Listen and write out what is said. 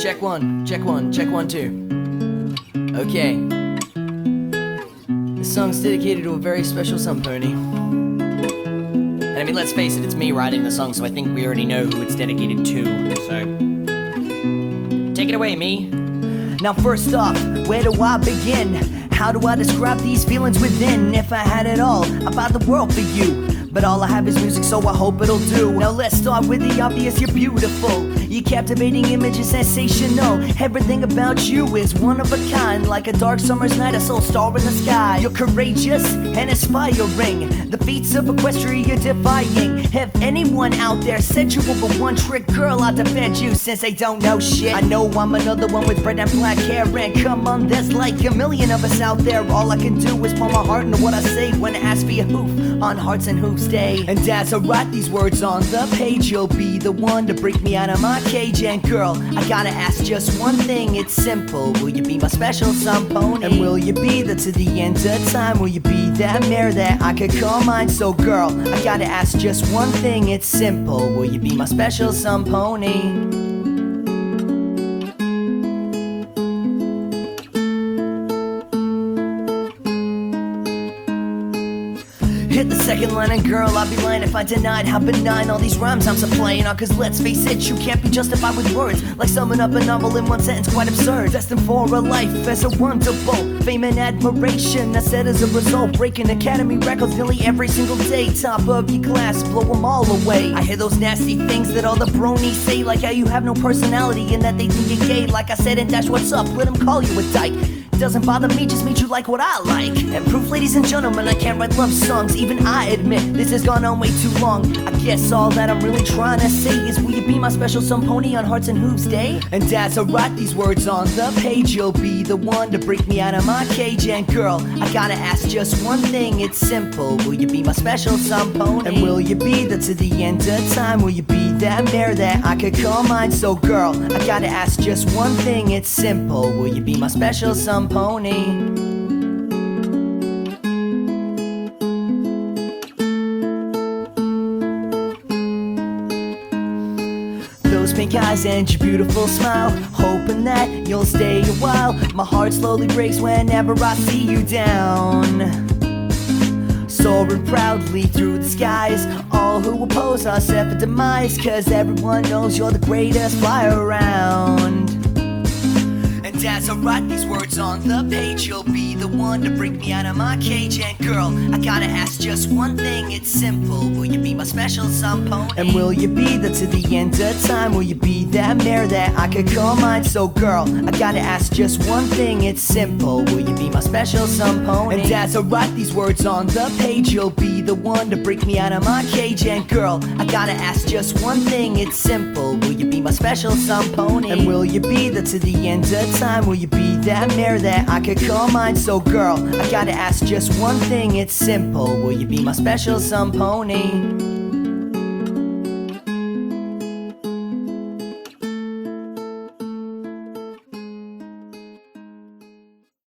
Check one, check one, check one, two. Okay. This song's dedicated to a very special sun pony. And I mean, let's face it, it's me writing the song, so I think we already know who it's dedicated to. So, take it away, me. Now first off, where do I begin? How do I describe these feelings within? If I had it all, I'd buy the world for you. But all I have is music, so I hope it'll do. Now let's start with the obvious, you're beautiful. Your captivating image is sensational. Everything about you is one of a kind. Like a dark summer's night, a sole star in the sky. You're courageous and inspiring. The feats of equestria defying. If anyone out there said you were a one-trick girl, I'd defend you since they don't know shit. I know I'm another one with red and black hair. And come on, there's like a million of us out there. All I can do is pour my heart into what I say when I ask for your hoof on Hearts and Hooves Day. And as I write these words on the page, you'll be the one to break me out of my cage. And girl, I gotta ask just one thing, it's simple. Will you be my special sun pony? And will you be there to the end of time? Will you be that mare that I could call mine? So girl, I gotta ask just one thing, it's simple. Will you be my special sun pony? Hit the second line and girl, I'd be lying if I denied how benign all these rhymes I'm supplying are. Cause let's face it, you can't be justified with words. Like summing up a novel in one sentence, quite absurd. Destined for a life as a wonderful fame and admiration. I said as a result, breaking Academy records nearly every single day. Top of your class, blow them all away. I hear those nasty things that all the bronies say, like how you have no personality and that they think you're gay. Like I said in Dash What's Up, let them call you a dyke. Doesn't bother me, just meet you like what I like. And proof, ladies and gentlemen, I can't write love songs. Even I admit, this has gone on way too long. I guess all that I'm really trying to say is, will you be my special sun pony on Hearts and Hooves Day? And as I write these words on the page, you'll be the one to break me out of my cage. And girl, I gotta ask just one thing, it's simple. Will you be my special sun pony? And will you be there to the end of time? Will you be that mare that I could call mine? So girl, I gotta ask just one thing, it's simple. Will you be my special sun pony? Those pink eyes and your beautiful smile, hoping that you'll stay a while. My heart slowly breaks whenever I see you down, soaring proudly through the skies. All who oppose are set for demise, cause everyone knows you're the greatest flyer around. And as I write these words on the page, you'll be the one to break me out of my cage. And girl, I gotta ask just one thing, it's simple. Will you be my special sun pony? And will you be there to the end of time? Will you be that mare that I could call mine? So girl, I gotta ask just one thing, it's simple. Will you be my special sun pony? And as I write these words on the page, you'll be the one to break me out of my cage. And girl, I gotta ask just one thing, it's simple. Will you be my special sun pony? And will you be there to the end of time? Will you be that mare that I could call mine? So girl, I gotta ask just one thing, it's simple. Will you be my special sun pony?